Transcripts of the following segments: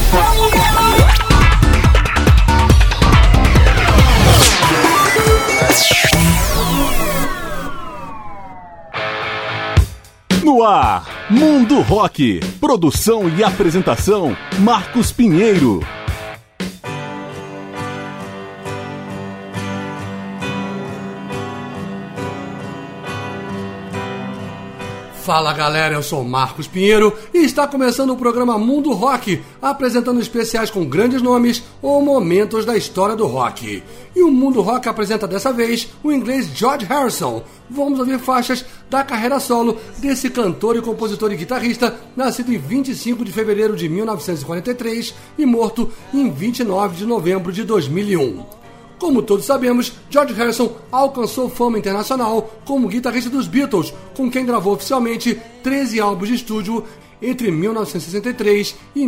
No ar, Mundo Rock. Produção e apresentação, Marcos Pinheiro. Fala galera, eu sou Marcos Pinheiro e está começando o programa Mundo Rock, apresentando especiais com grandes nomes ou momentos da história do rock. E o Mundo Rock apresenta dessa vez o inglês George Harrison. Vamos ouvir faixas da carreira solo desse cantor e compositor e guitarrista, nascido em 25 de fevereiro de 1943 e morto em 29 de novembro de 2001. Como todos sabemos, George Harrison alcançou fama internacional como guitarrista dos Beatles, com quem gravou oficialmente 13 álbuns de estúdio entre 1963 e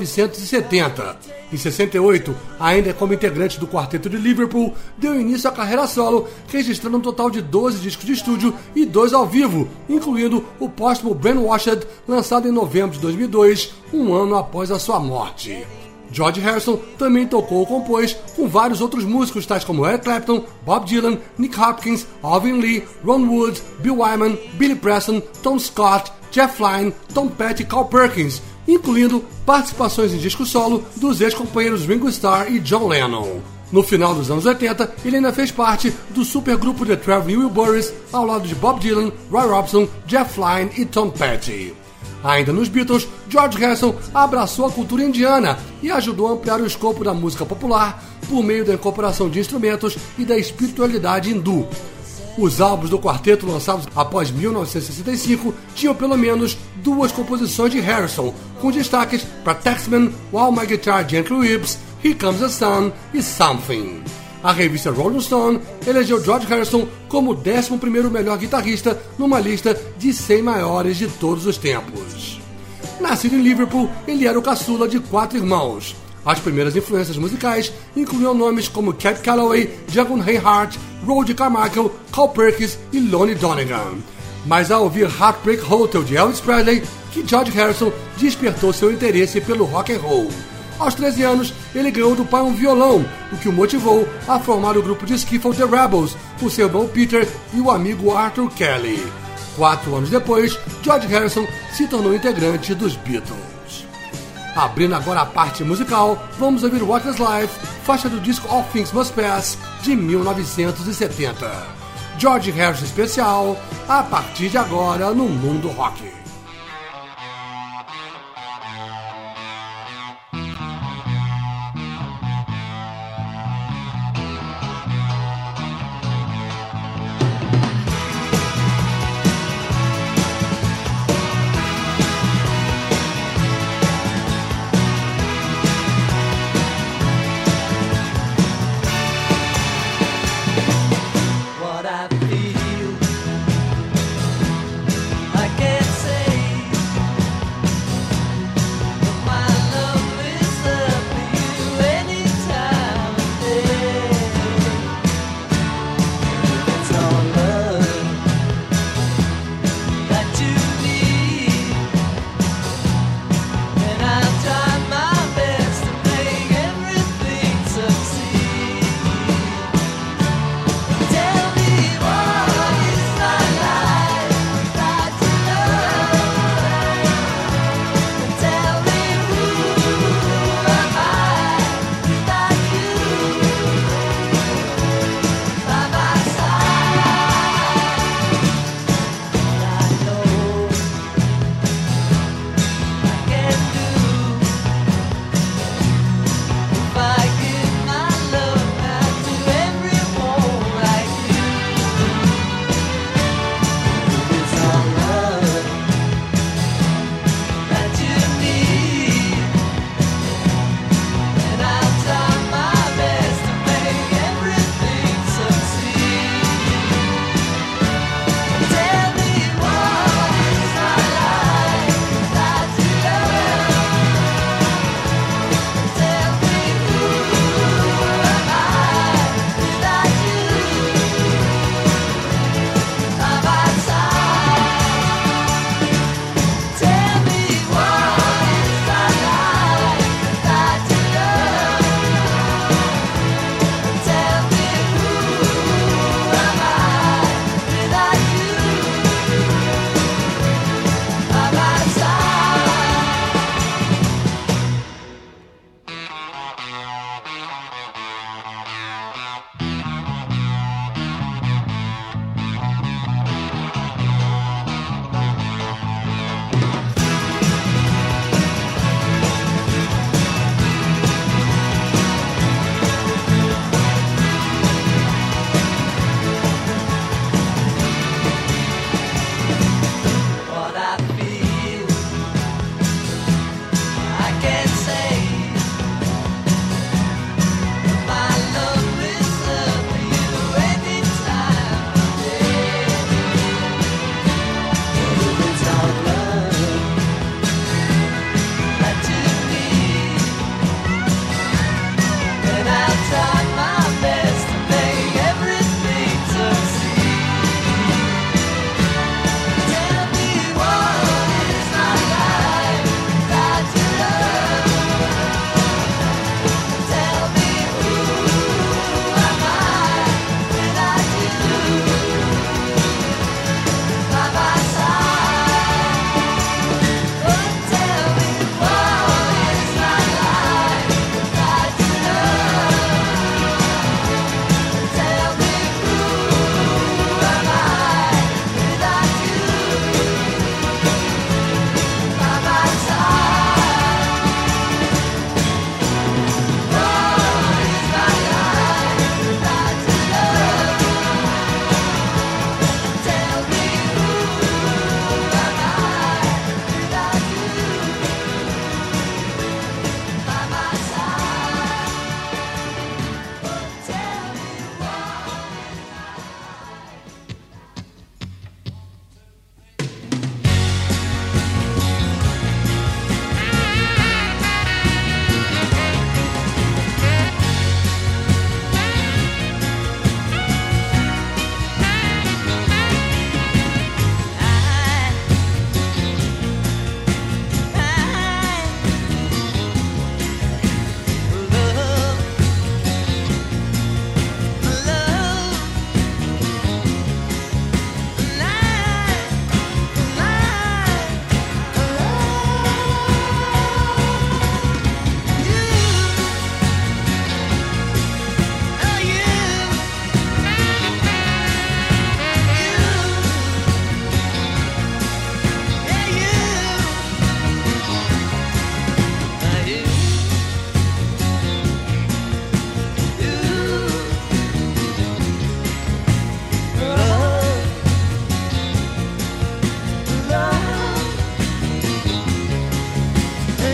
1970. Em 68, ainda como integrante do quarteto de Liverpool, deu início à carreira solo, registrando um total de 12 discos de estúdio e 2 ao vivo, incluindo o póstumo Brainwashed, lançado em novembro de 2002, um ano após a sua morte. George Harrison também tocou ou compôs com vários outros músicos, tais como Eric Clapton, Bob Dylan, Nick Hopkins, Alvin Lee, Ron Wood, Bill Wyman, Billy Preston, Tom Scott, Jeff Lynne, Tom Petty e Carl Perkins, incluindo participações em disco solo dos ex-companheiros Ringo Starr e John Lennon. No final dos anos 80, ele ainda fez parte do supergrupo The Traveling Wilburys, ao lado de Bob Dylan, Roy Orbison, Jeff Lynne e Tom Petty. Ainda nos Beatles, George Harrison abraçou a cultura indiana e ajudou a ampliar o escopo da música popular por meio da incorporação de instrumentos e da espiritualidade hindu. Os álbuns do quarteto lançados após 1965 tinham pelo menos 2 composições de Harrison, com destaques para Taxman, While My Guitar Gently Weeps, Here Comes the Sun e Something. A revista Rolling Stone elegeu George Harrison como o 11º melhor guitarrista numa lista de 100 maiores de todos os tempos. Nascido em Liverpool, ele era o caçula de 4 irmãos. As primeiras influências musicais incluíam nomes como Cab Calloway, Django Reinhardt, Roy Carmichael, Carl Perkins e Lonnie Donegan. Mas ao ouvir Heartbreak Hotel de Elvis Presley, que George Harrison despertou seu interesse pelo rock and roll. Aos 13 anos, ele ganhou do pai um violão, o que o motivou a formar o grupo de skiffle The Rebels, com seu irmão Peter e o amigo Arthur Kelly. 4 anos depois, George Harrison se tornou integrante dos Beatles. Abrindo agora a parte musical, vamos ouvir What Is Life, faixa do disco All Things Must Pass, de 1970. George Harrison especial, a partir de agora no Mundo Rock.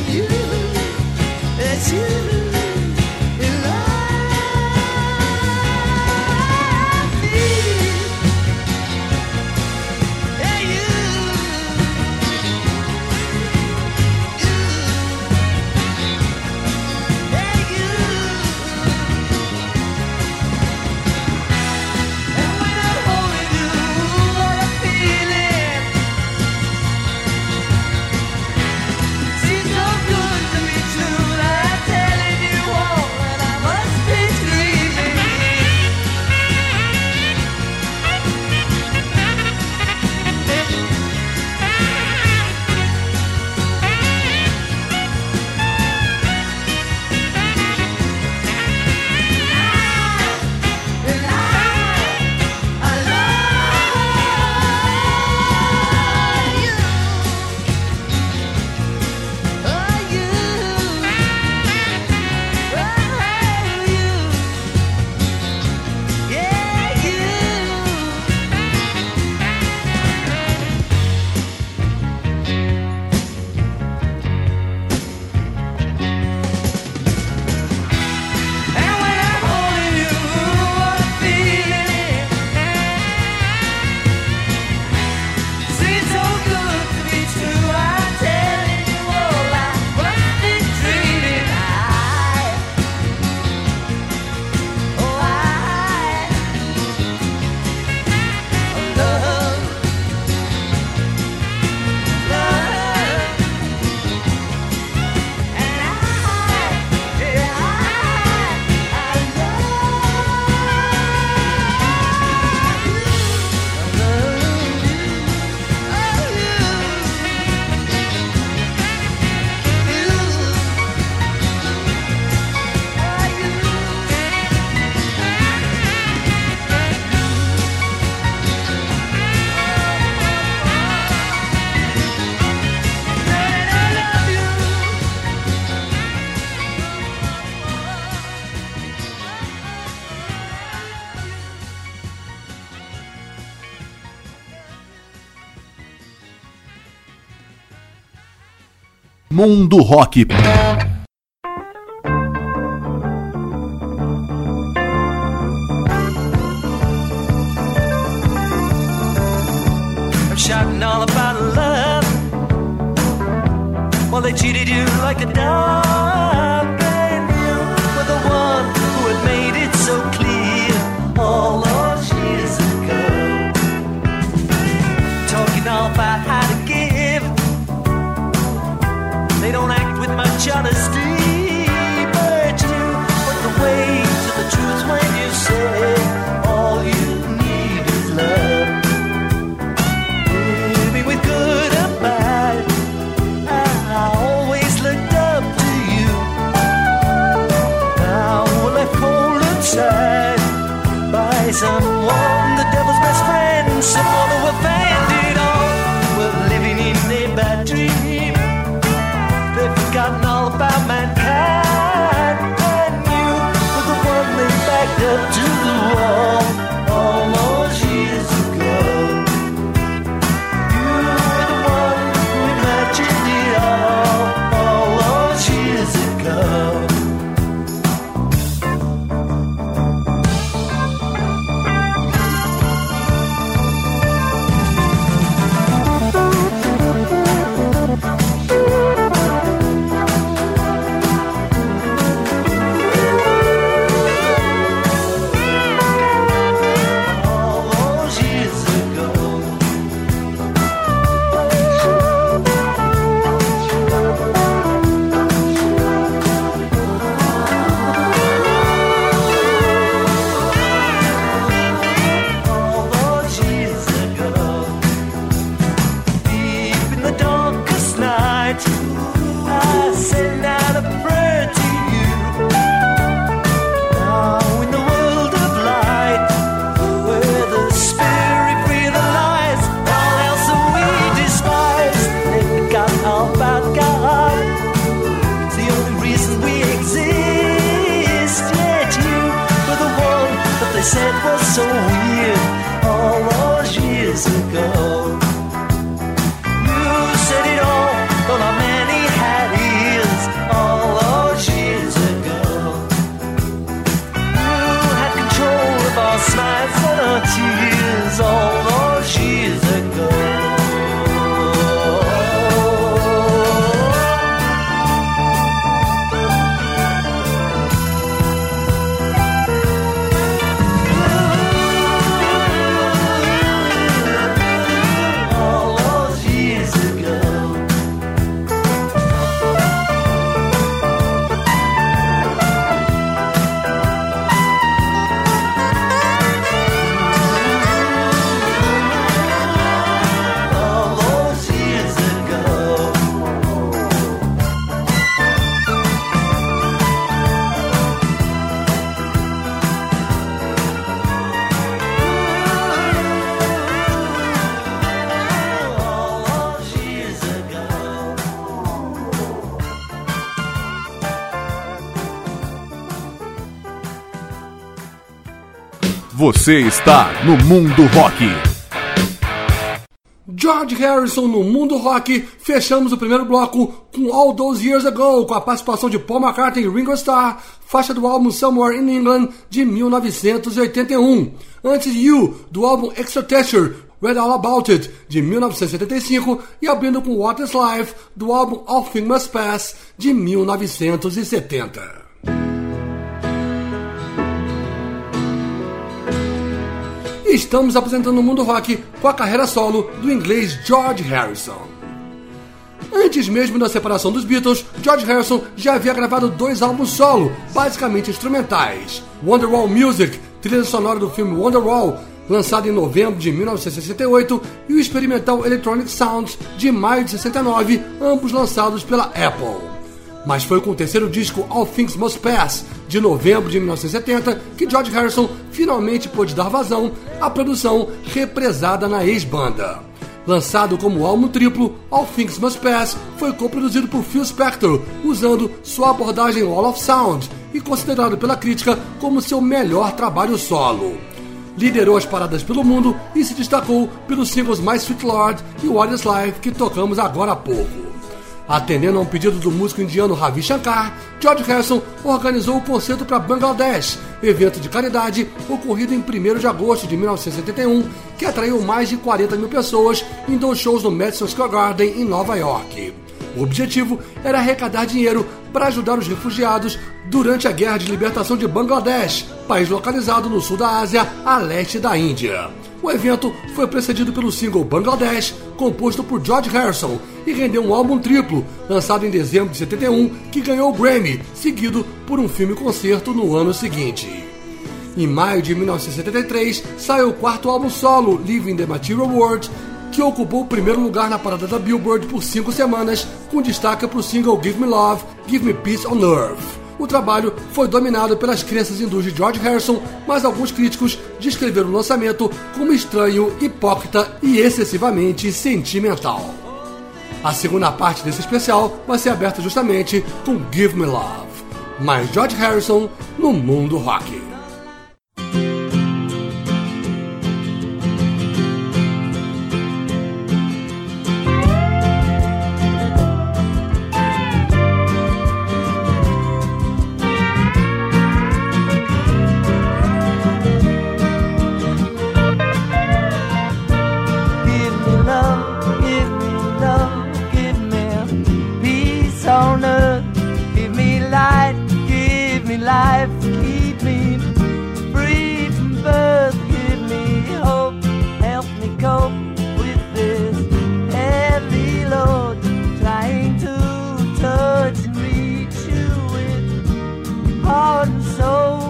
Mundo Rock. Shouting all about love. Well, they cheated you like a dog, and you were the one who had made it so clear all those years ago. Talking all about how to give. They don't act with much honesty, but you put the way to the truth when you say all you need is love. With good or bad, I always looked up to you. Você está no Mundo Rock. George Harrison no Mundo Rock. Fechamos o primeiro bloco com All Those Years Ago, com a participação de Paul McCartney e Ringo Starr, faixa do álbum Somewhere in England de 1981. Antes You, do álbum Extra Texture, Read All About It, de 1975, e abrindo com What Is Life, do álbum All Things Must Pass, de 1970. Estamos apresentando o Mundo Rock com a carreira solo do inglês George Harrison. Antes mesmo da separação dos Beatles, George Harrison já havia gravado 2 álbuns solo, basicamente instrumentais. Wonderwall Music, trilha sonora do filme Wonderwall, lançado em novembro de 1968, e o experimental Electronic Sounds, de maio de 69, ambos lançados pela Apple. Mas foi com o terceiro disco All Things Must Pass, de novembro de 1970, que George Harrison finalmente pôde dar vazão à produção represada na ex-banda. Lançado como álbum triplo, All Things Must Pass foi coproduzido por Phil Spector, usando sua abordagem Wall of Sound e considerado pela crítica como seu melhor trabalho solo. Liderou as paradas pelo mundo e se destacou pelos singles My Sweet Lord e What Is Life, que tocamos agora há pouco. Atendendo a um pedido do músico indiano Ravi Shankar, George Harrison organizou o concerto para Bangladesh, evento de caridade ocorrido em 1º de agosto de 1971, que atraiu mais de 40 mil pessoas em 2 shows no Madison Square Garden, em Nova York. O objetivo era arrecadar dinheiro para ajudar os refugiados durante a Guerra de Libertação de Bangladesh, país localizado no sul da Ásia, a leste da Índia. O evento foi precedido pelo single Bangladesh, composto por George Harrison, e rendeu um álbum triplo, lançado em dezembro de 71, que ganhou o Grammy, seguido por um filme-concerto no ano seguinte. Em maio de 1973, saiu o 4º álbum solo, Living the Material World, que ocupou o 1º lugar na parada da Billboard por 5 semanas, com destaque para o single Give Me Love, Give Me Peace on Earth. O trabalho foi dominado pelas crenças hindus de George Harrison, mas alguns críticos descreveram o lançamento como estranho, hipócrita e excessivamente sentimental. A segunda parte desse especial vai ser aberta justamente com Give Me Love. Mais George Harrison no Mundo Rock. Life, keep me free from birth, give me hope, help me cope with this heavy load, trying to touch and reach you with heart and soul.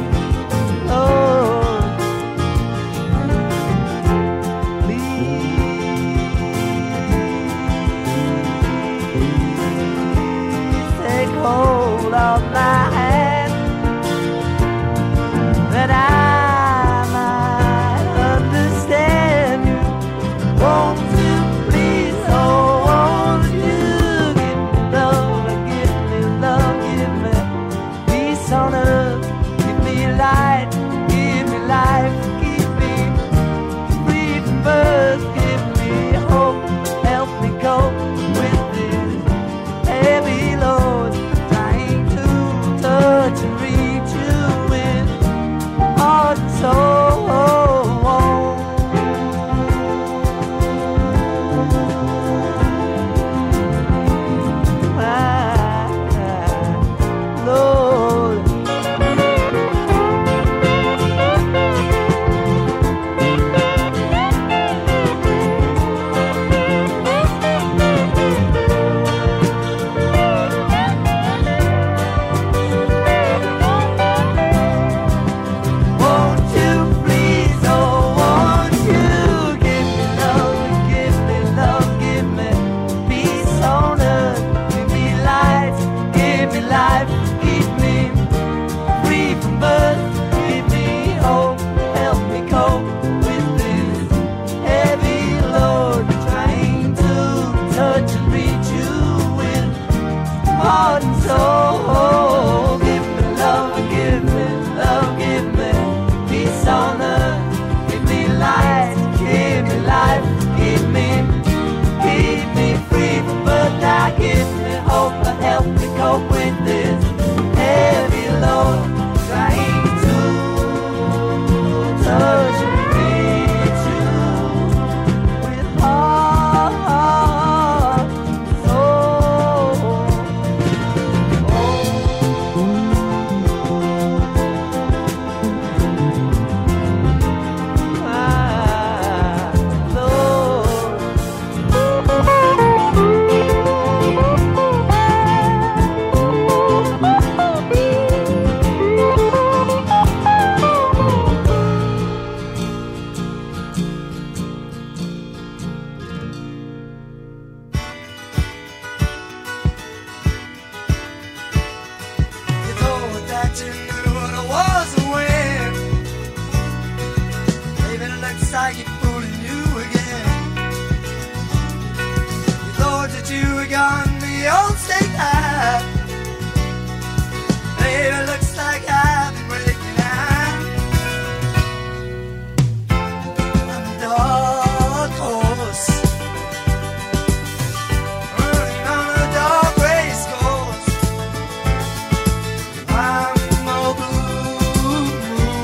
Please I keep fooling you again. You thought that you were gone, the old state high. Baby, looks like I've been breaking out. I'm a dark horse, running on a dark race course. I'm all blue moon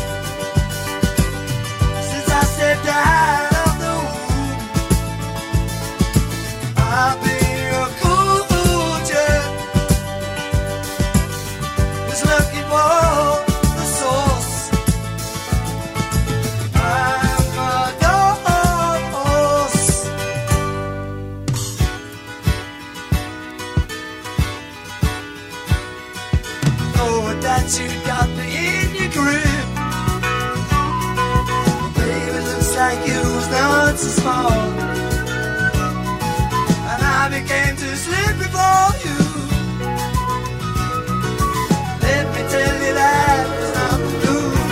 since I stepped out of the womb. I've been a cool jerk who's looking for the source. I'm a dark horse. Thought that you got me in your grip. Baby, looks like you was not so small, and I became too slippery for you. Let me tell you that was not the truth.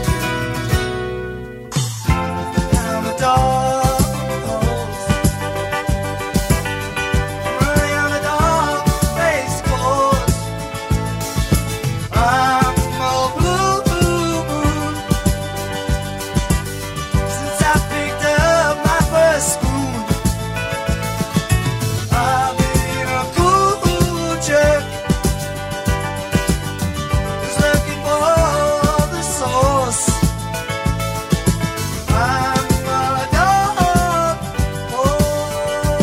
I'm a dark horse, running on a dark race course. I'm all blue moon since I picked up my first spoon. I've been a cool jerk who's looking for the source. I'm a dark horse.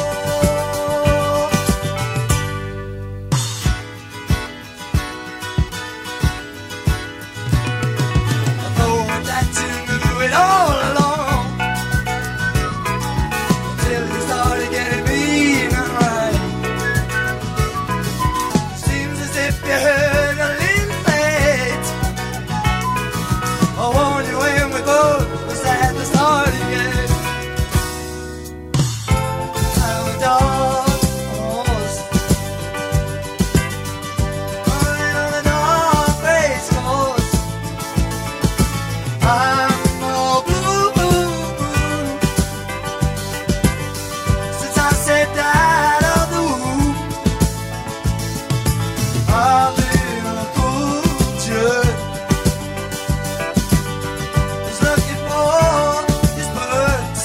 I thought that you knew it all along, till you started getting me not right. Seems as if you heard a little late. I warned you when we both was at the starting gate. I'm a dark horse, running on a dark race course. I'm all blue since I stepped out of the womb. I've been a cool jerk who's looking for his perks.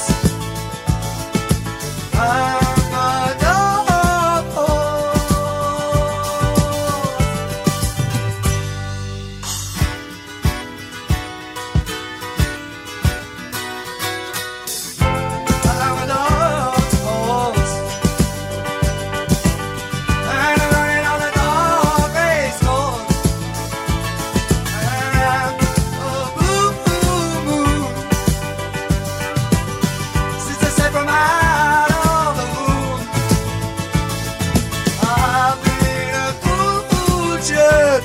I'm a dark horse. I'm a dark horse, and I'm running on a dark race course. I'm a blue moon since I stepped from out of the womb. I've been a cool jerk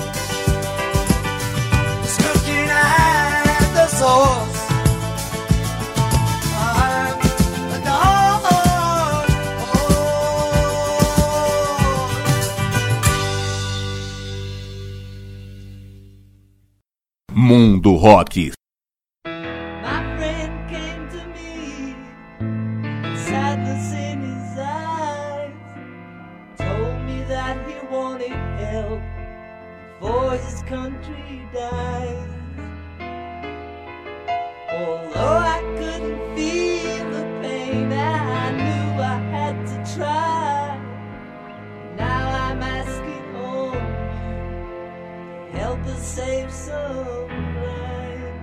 who's looking at the source. I'm a dark horse. Mundo Rock. My friend came to me, sadness in his eyes, told me that he wanted help before his country dies. Although I couldn't feel the pain, I knew I had to try. Now I'm asking on you, help us save some lives.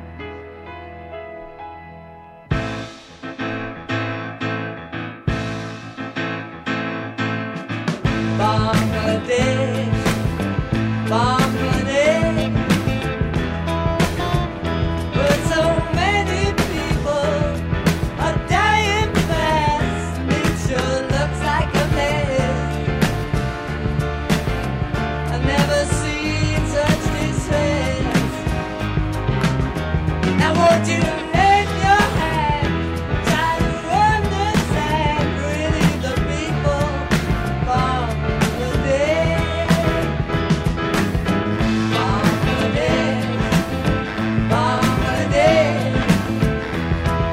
Bangladesh, Bangladesh, but so many people are dying fast. It sure looks like a mess. I've never seen such distress. Now won't you lend your hand, try to understand really the people from Bangladesh, Bangladesh, Bangladesh.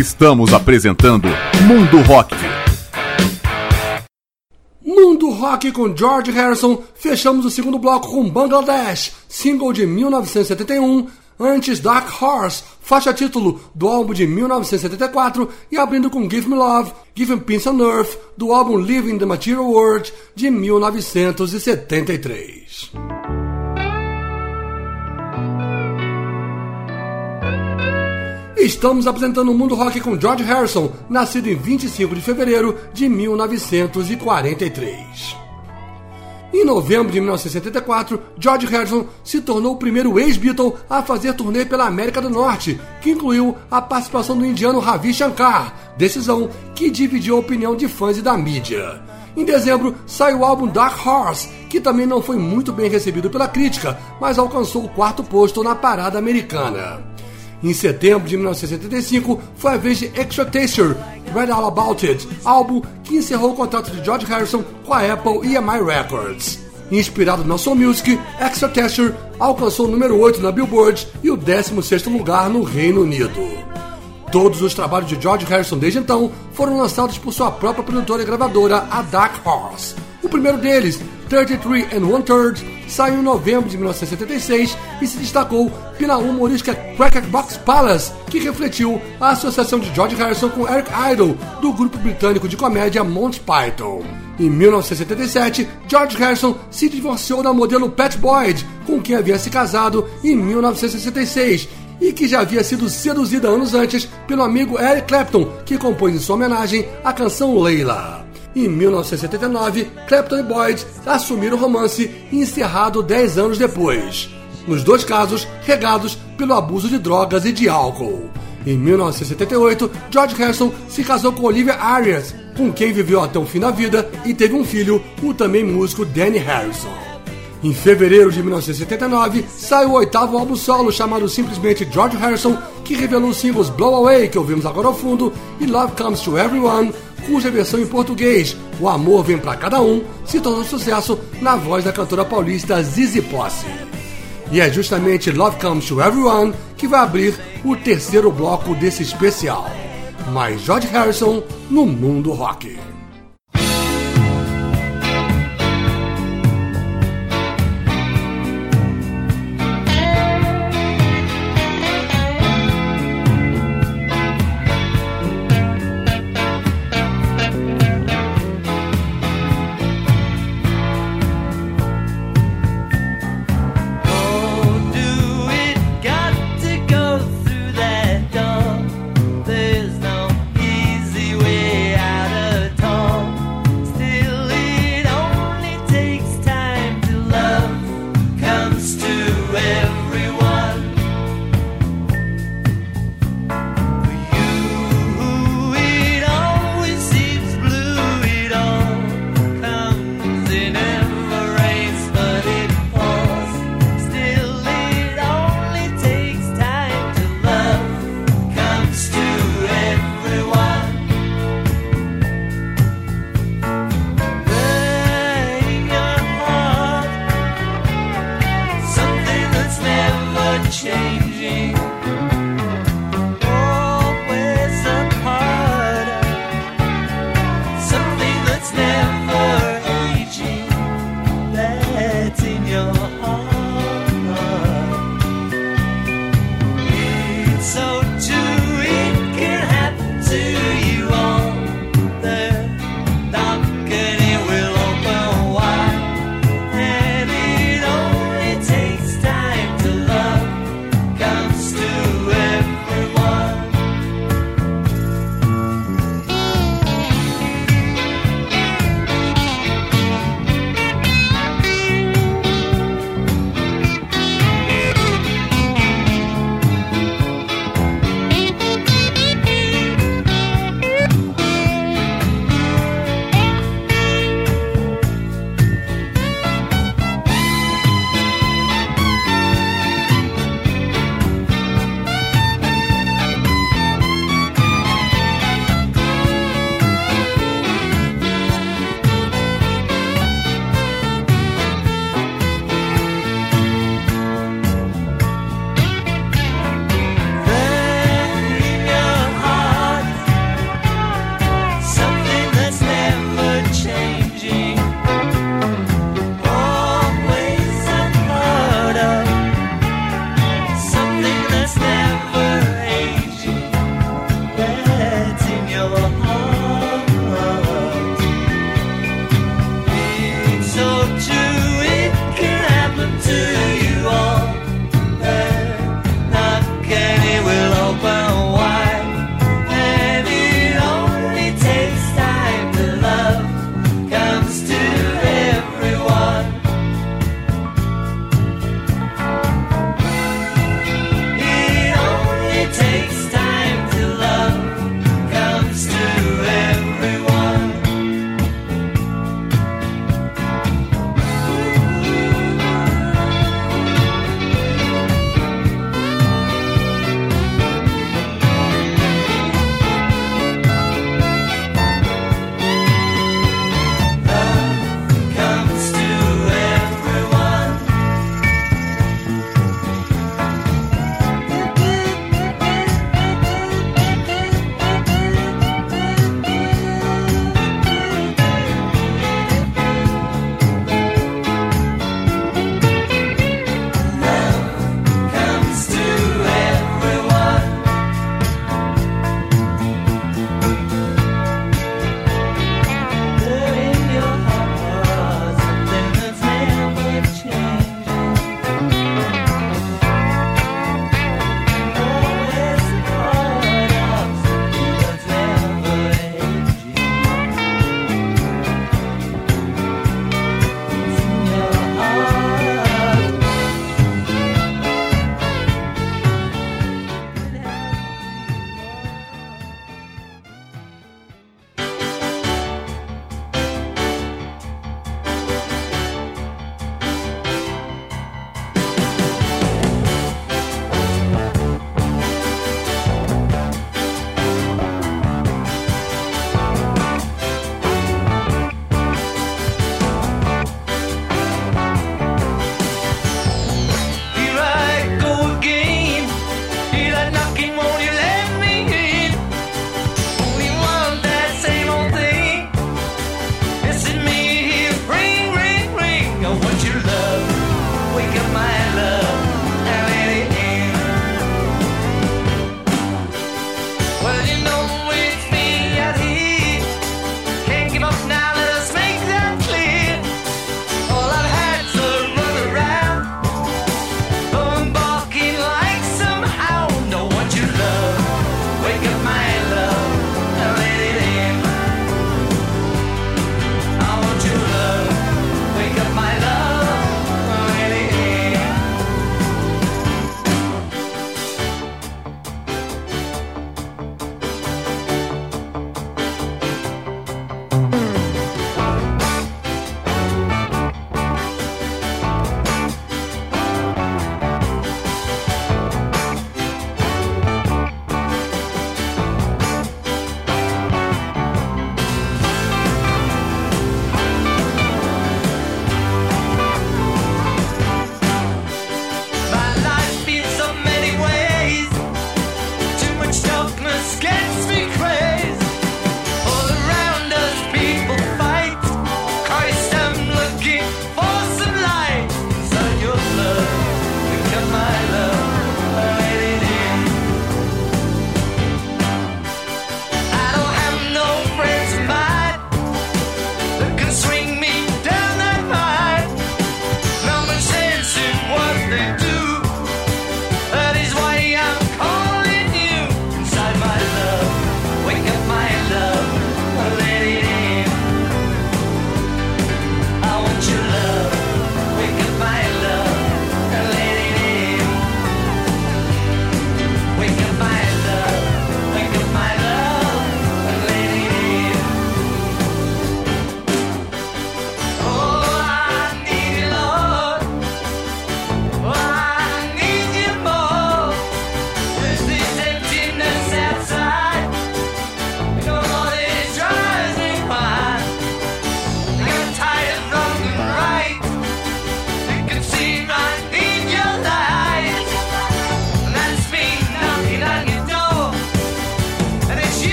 Estamos apresentando Mundo Rock. Mundo Rock com George Harrison. Fechamos o segundo bloco com Bangladesh, single de 1971. Antes, Dark Horse, faixa título do álbum de 1974. E abrindo com Give Me Love, Give Me Peace on Earth, do álbum Living the Material World, de 1973. Estamos apresentando o Mundo Rock com George Harrison, nascido em 25 de fevereiro de 1943. Em novembro de 1974, George Harrison se tornou o primeiro ex-Beatle a fazer turnê pela América do Norte, que incluiu a participação do indiano Ravi Shankar, decisão que dividiu a opinião de fãs e da mídia. Em dezembro, saiu o álbum Dark Horse, que também não foi muito bem recebido pela crítica, mas alcançou o 4º posto na parada americana. Em setembro de 1975, foi a vez de Extra Taster, Read All About It, álbum que encerrou o contrato de George Harrison com a Apple e a My Records. Inspirado na Soul Music, Extra Taster alcançou o número 8 na Billboard e o 16º lugar no Reino Unido. Todos os trabalhos de George Harrison desde então foram lançados por sua própria produtora e gravadora, a Dark Horse. O primeiro deles, 33 1/3, saiu em novembro de 1976 e se destacou pela humorística Cracker Box Palace, que refletiu a associação de George Harrison com Eric Idle, do grupo britânico de comédia Monty Python. Em 1977, George Harrison se divorciou da modelo Pat Boyd, com quem havia se casado em 1966, e que já havia sido seduzida anos antes pelo amigo Eric Clapton, que compôs em sua homenagem a canção Layla. Em 1979, Clapton e Boyd assumiram o romance, encerrado 10 anos depois. Nos dois casos, regados pelo abuso de drogas e de álcool. Em 1978, George Harrison se casou com Olivia Arias, com quem viveu até o fim da vida e teve um filho, o também músico Danny Harrison. Em fevereiro de 1979, saiu o 8º álbum solo chamado simplesmente George Harrison, que revelou os singles Blow Away, que ouvimos agora ao fundo, e Love Comes to Everyone, cuja versão em português, O Amor Vem Pra Cada Um, se tornou sucesso na voz da cantora paulista Zizi Posse. E é justamente Love Comes to Everyone que vai abrir o terceiro bloco desse especial. Mais George Harrison no Mundo Rock. There's no easy way out of talk.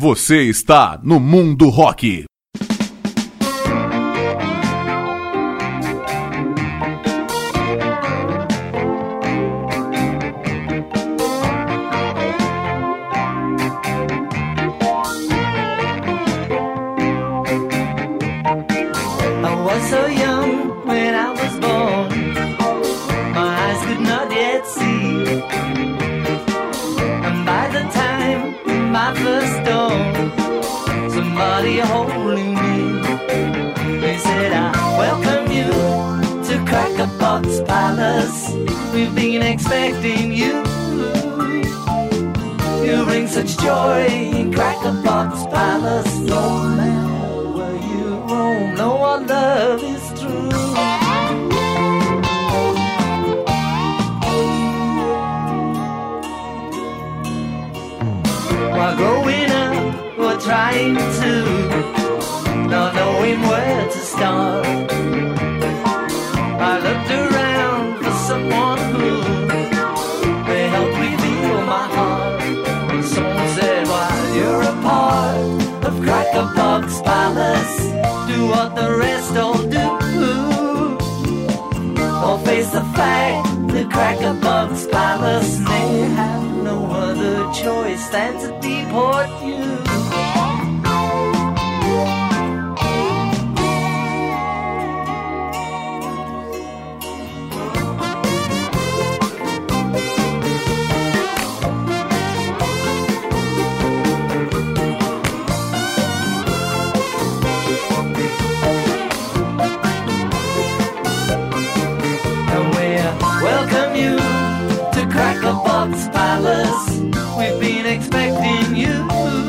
Você está no Mundo Rock. So young when I was born, my eyes could not yet see. And by the time my first dawn, somebody holding me, they said, I welcome you to Crackerbox Palace. We've been expecting you. You bring such joy in Crackerbox Palace. No matter where you roam, no one love is true. While growing up, we're trying to, not knowing where to start, I looked around for someone who may help reveal my heart. And someone said, while you're a part of Crackerbox Palace, do what the rest all do. Or face the fact that Crackerbox Palace may have no other choice than to deport you. Crackerbox Palace, we've been expecting you.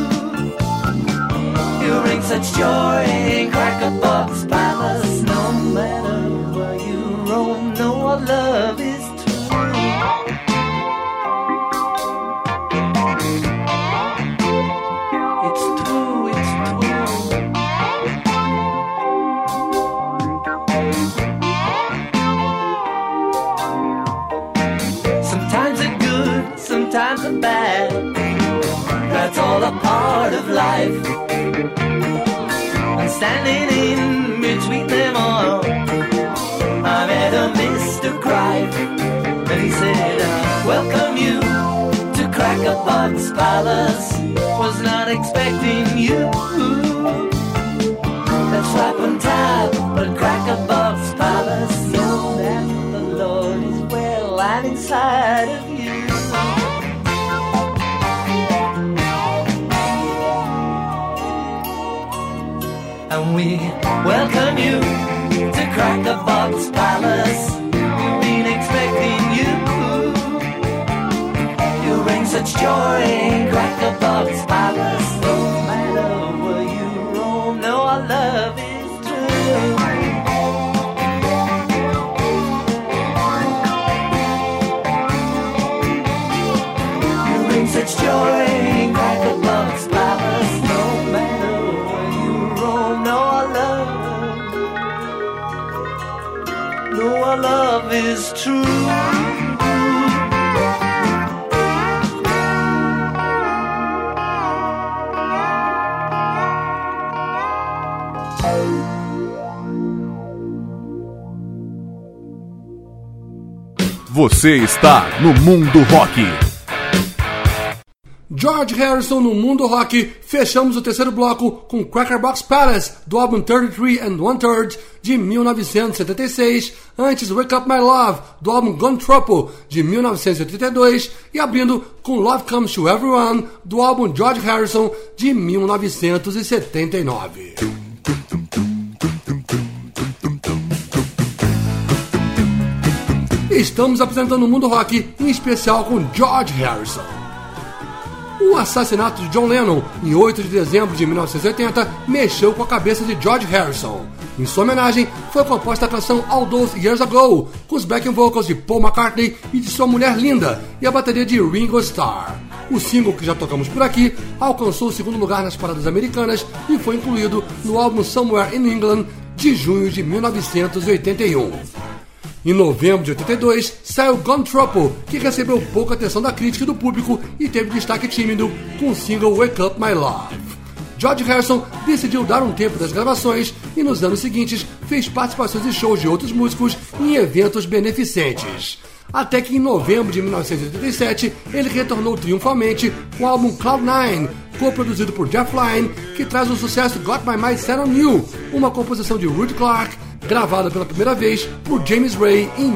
You bring such joy in Crackerbox Palace. No matter where you roam, no our love is true. It's true, it's true. Sometimes I'm bad, that's all a part of life. I'm standing in between them all, I met a Mr. Cripe, and he said, I welcome you to Crackerbox Palace. Was not expecting you. That's right on time, but Crackerbox Palace, know that the Lord is well and inside of you. And we welcome you to Crackerbox Palace. We've been expecting you. You bring such joy in Crackerbox Palace. No matter where you roam, no, our love is true. You bring such joy in Crackerbox Palace. No matter where you roam, no, our love is true. Você está no Mundo Rock. George Harrison no Mundo Rock. Fechamos o terceiro bloco com Crackerbox Palace, do álbum 33 and One Third, de 1976. Antes, Wake Up My Love, do álbum Gone Trouble, de 1982. E abrindo com Love Comes to Everyone, do álbum George Harrison, de 1979. Estamos apresentando o Mundo Rock, em especial com George Harrison. O assassinato de John Lennon, em 8 de dezembro de 1980, mexeu com a cabeça de George Harrison. Em sua homenagem, foi composta a canção All Those Years Ago, com os backing vocals de Paul McCartney e de sua mulher Linda, e a bateria de Ringo Starr. O single, que já tocamos por aqui, alcançou o segundo lugar nas paradas americanas e foi incluído no álbum Somewhere in England, de junho de 1981. Em novembro de 82, saiu Gone Trouble, que recebeu pouca atenção da crítica e do público e teve destaque tímido com o single Wake Up My Love. George Harrison decidiu dar um tempo das gravações e nos anos seguintes fez participações em shows de outros músicos em eventos beneficentes. Até que em novembro de 1987 ele retornou triunfalmente com o álbum Cloud9, co-produzido por Jeff Lynne, que traz o sucesso Got My Mind Set On You, uma composição de Rudy Clark, gravada pela primeira vez por James Ray em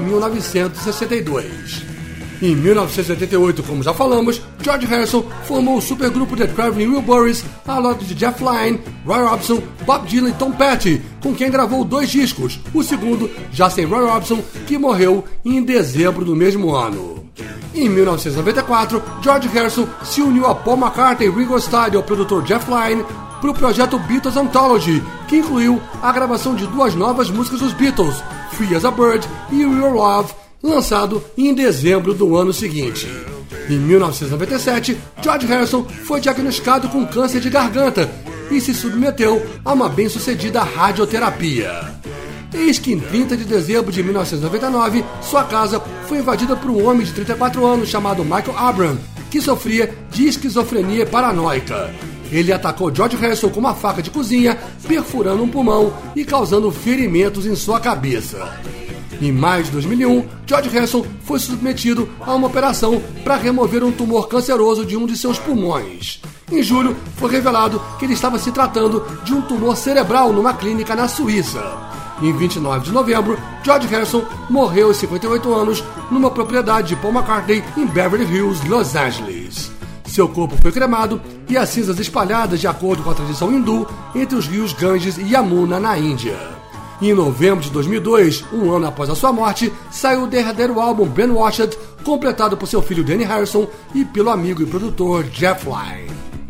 1962. Em 1988, como já falamos, George Harrison formou o supergrupo The Traveling Wilburys ao lado de Jeff Lynne, Roy Orbison, Bob Dylan e Tom Petty, com quem gravou 2 discos, o segundo já sem Roy Orbison, que morreu em dezembro do mesmo ano. Em 1994, George Harrison se uniu a Paul McCartney, Ringo Starr e ao produtor Jeff Lynne para o projeto Beatles Anthology, que incluiu a gravação de 2 novas músicas dos Beatles, Free as a Bird e Your Love, lançado em dezembro do ano seguinte. Em 1997, George Harrison foi diagnosticado com câncer de garganta e se submeteu a uma bem-sucedida radioterapia. Eis que em 30 de dezembro de 1999, sua casa foi invadida por um homem de 34 anos chamado Michael Abram, que sofria de esquizofrenia paranoica. Ele atacou George Harrison com uma faca de cozinha, perfurando um pulmão e causando ferimentos em sua cabeça. Em maio de 2001, George Harrison foi submetido a uma operação para remover um tumor canceroso de um de seus pulmões. Em julho, foi revelado que ele estava se tratando de um tumor cerebral numa clínica na Suíça. Em 29 de novembro, George Harrison morreu aos 58 anos numa propriedade de Paul McCartney em Beverly Hills, Los Angeles. Seu corpo foi cremado e as cinzas espalhadas de acordo com a tradição hindu entre os rios Ganges e Yamuna, na Índia. Em novembro de 2002, um ano após a sua morte, saiu o derradeiro álbum Brainwashed, completado por seu filho Danny Harrison e pelo amigo e produtor Jeff Lynne.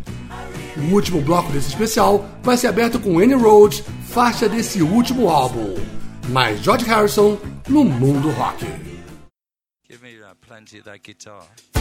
O último bloco desse especial vai ser aberto com Any Road, faixa desse último álbum. Mais George Harrison no mundo rock. Give me plenty of that guitar.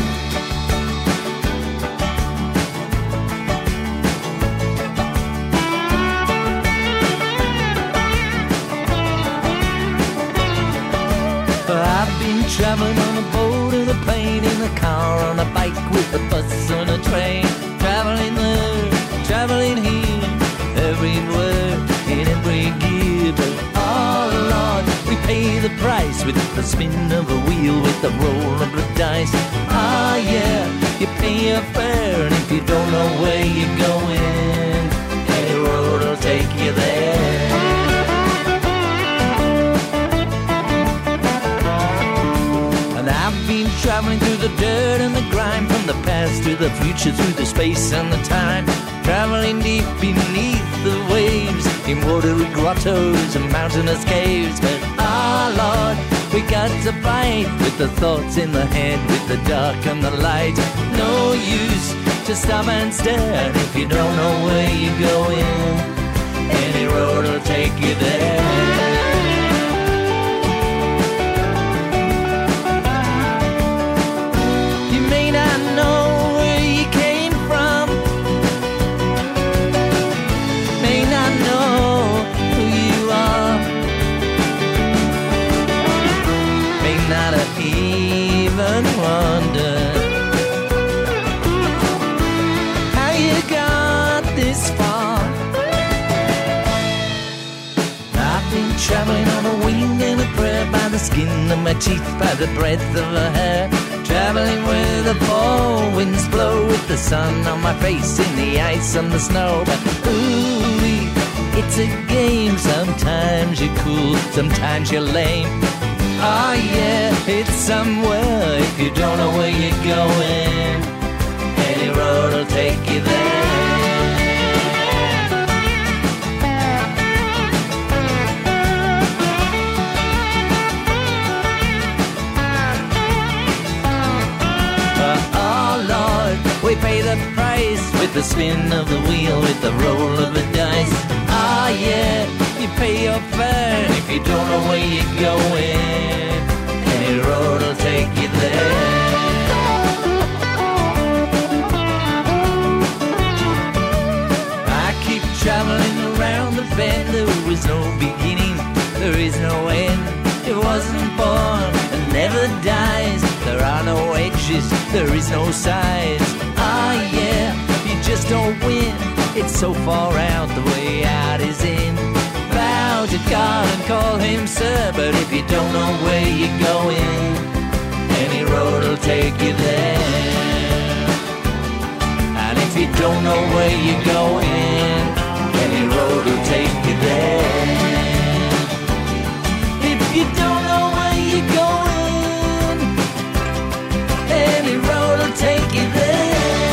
I've been traveling on a boat, in a plane, in a car, on a bike, with a bus, on a train. Traveling there, traveling here, everywhere, in every gear. But oh Lord, we pay the price with the spin of a wheel, with the roll of the dice. Ah yeah, you pay your fare, and if you don't know where you're going, any road will take you there. I've been traveling through the dirt and the grime, from the past to the future, through the space and the time. Traveling deep beneath the waves, in watery grottos and mountainous caves. But ah Lord, we got to fight with the thoughts in the head, with the dark and the light. No use to stop and stare, and if you don't know where you're going, any road will take you there. Wonder how you got this far. I've been traveling on a wing and a prayer, by the skin of my teeth, by the breadth of her hair. Traveling where the fall winds blow, with the sun on my face, in the ice and the snow. But ooh, it's a game. Sometimes you're cool, sometimes you're lame. Oh yeah, it's somewhere, if you don't know where you're going, any road will take you there. Oh Lord, we pay the price with the spin of the wheel, with the roll of the dice. Ah yeah, you pay your fare, if you don't know where you're going, any road will take you there. I keep traveling around the bend, there is no beginning, there is no end. It wasn't born and never dies, there are no edges, there is no sides. Ah yeah, you just don't win It's so far out, the way out is in. Bow to God and call him sir, but if you don't know where you're going, any road will take you there. And if you don't know where you're going, any road will take you there. If you don't know where you're going, any road will take you there.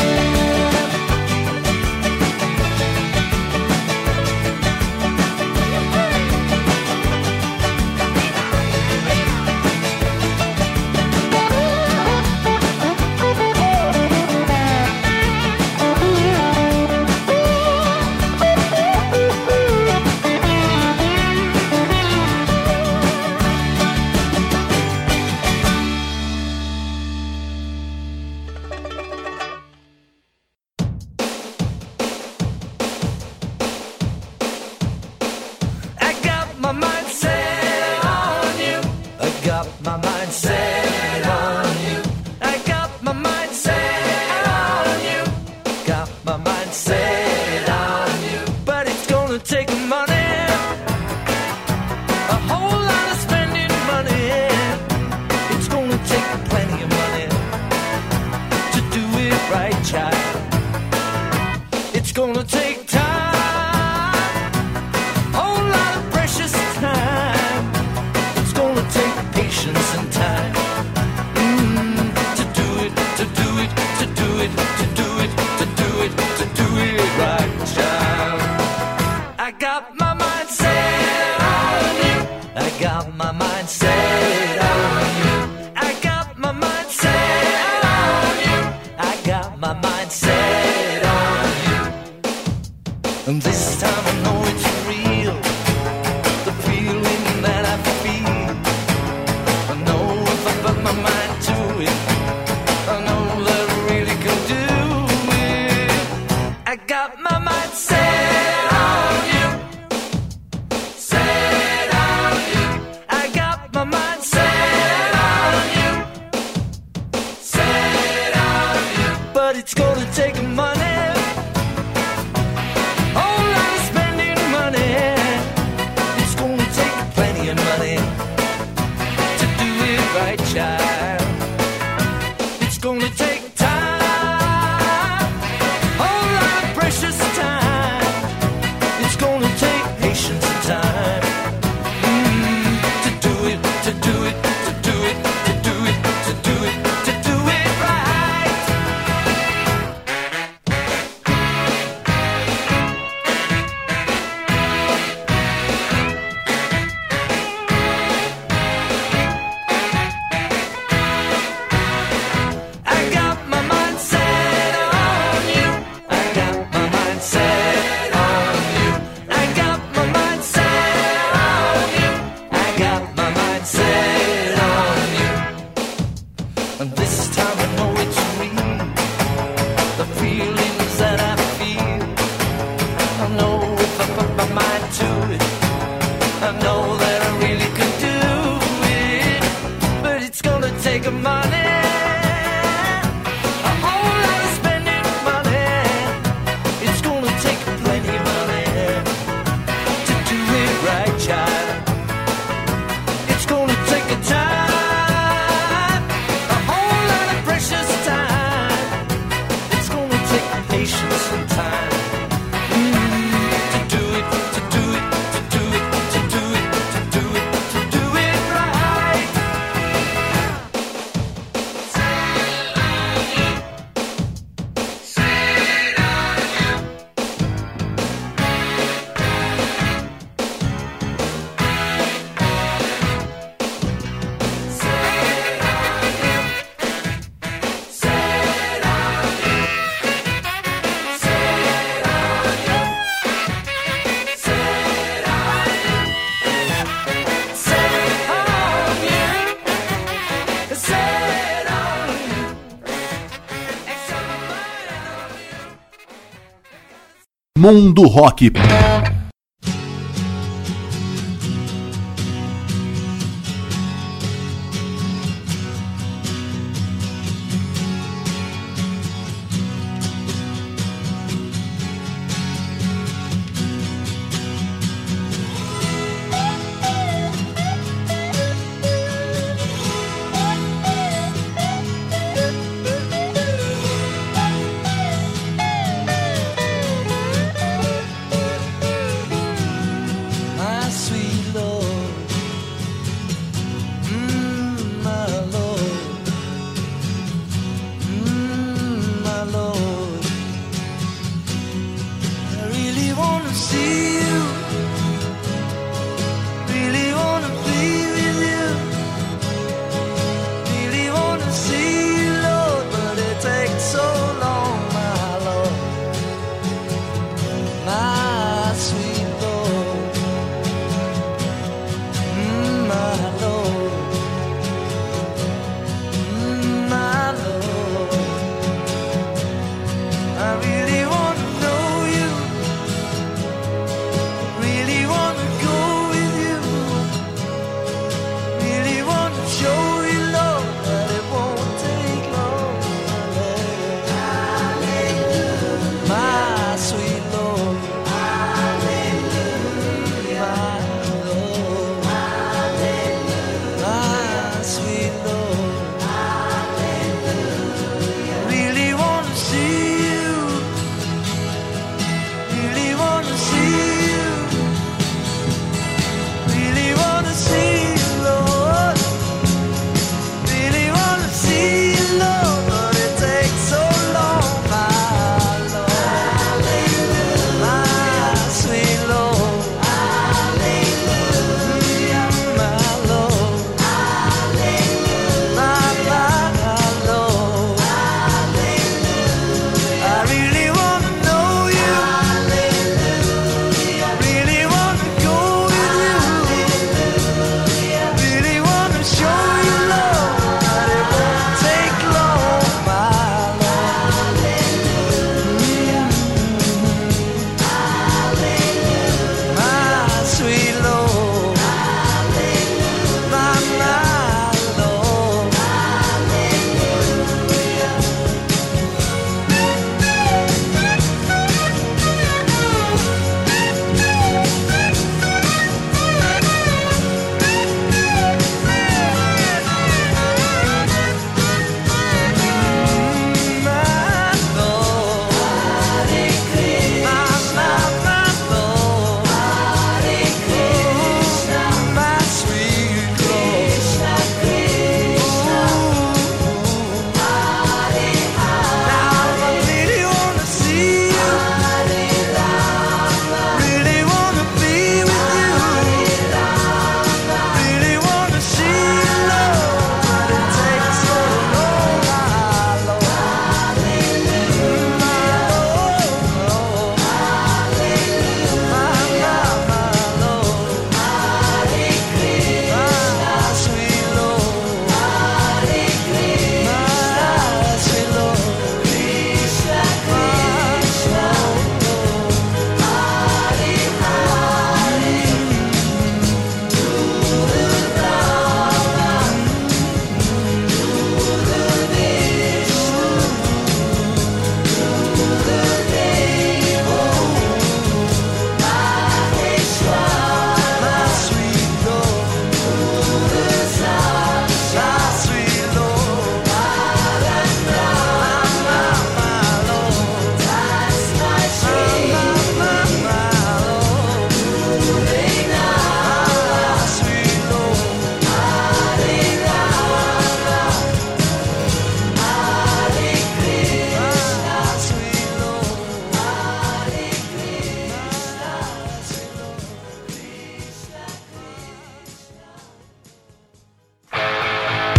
Mundo Rock.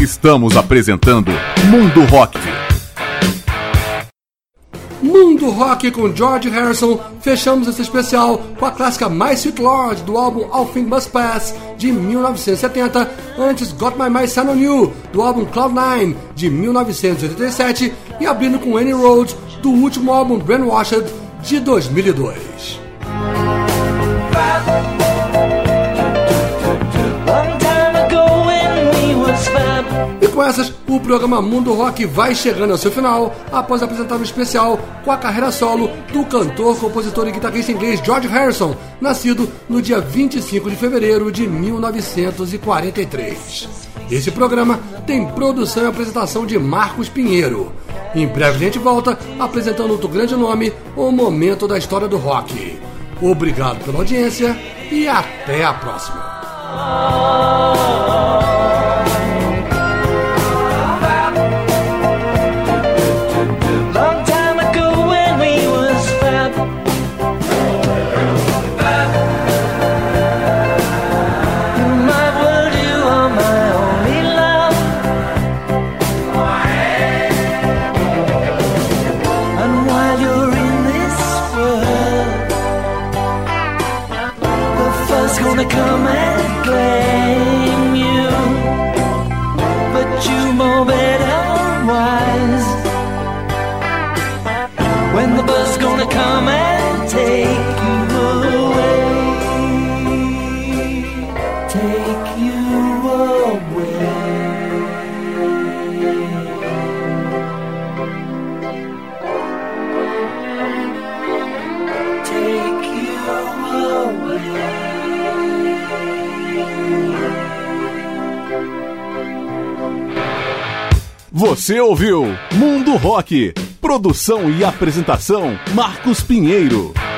Estamos apresentando Mundo Rock. Mundo Rock com George Harrison. Fechamos esse especial com a clássica My Sweet Lord do álbum All Things Must Pass de 1970. Antes Got My Mind Set On You do álbum Cloud9 de 1987 e abrindo com Any Road do último álbum Brainwashed de 2002. E com essas, o programa Mundo Rock vai chegando ao seu final, após apresentar um especial com a carreira solo do cantor, compositor e guitarrista inglês George Harrison, nascido no dia 25 de fevereiro de 1943. Esse programa tem produção e apresentação de Marcos Pinheiro. Em breve a gente volta apresentando outro grande nome, o momento da história do rock. Obrigado pela audiência e até a próxima. Come and claim you, but you know better wise. When the bus gonna come and take you away, take you away. Take you away. Você ouviu Mundo Rock. Produção e apresentação Marcos Pinheiro.